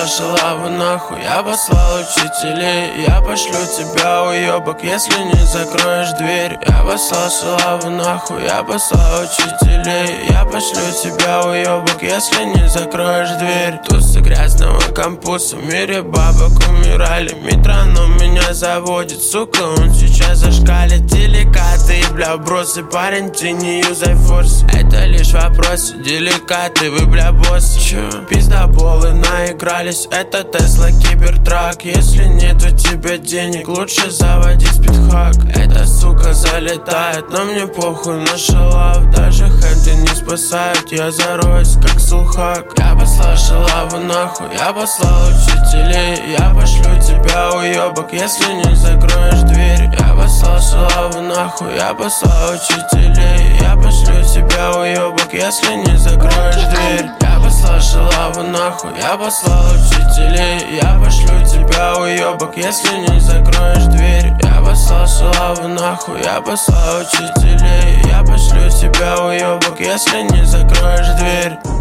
послал шалаву нахуй, я послал учителей. Я пошлю тебя, уебок, если не закроешь дверь. Я послал шалаву нахуй, я послал учителей. Я пошлю тебя, уебок, если не закроешь дверь. Тусы грязного кампуса, в мире бабок умирали. Метроном меня заводит, сука, он сейчас зашкалит. Деликаты и бля бросы, парень, ты не юзай форс. Это лишь вопросы, деликаты, вы бля боссы. Пиздоболы наигрались, это Тесла Кибертрак. Если нет у тебя денег, лучше заводи спидхак. Эта сука залетает, но мне похуй на шалав. Даже хенты не спасают, я зароюсь как сулхак. Я послал шалаву нахуй, я послал учителей. Я пошлю тебя, уебок, если не закроешь дверь. Я послал шалаву нахуй, я послал учителей. Я пошлю тебя, уебок, если не закроешь дверь. Я послал шалаву нахуй, я послал учителей. Я пошлю тебя, уебок, если не закроешь дверь. Я послал шалаву нахуй, я послал учителей. Я пошлю тебя, уебок, если не закроешь дверь.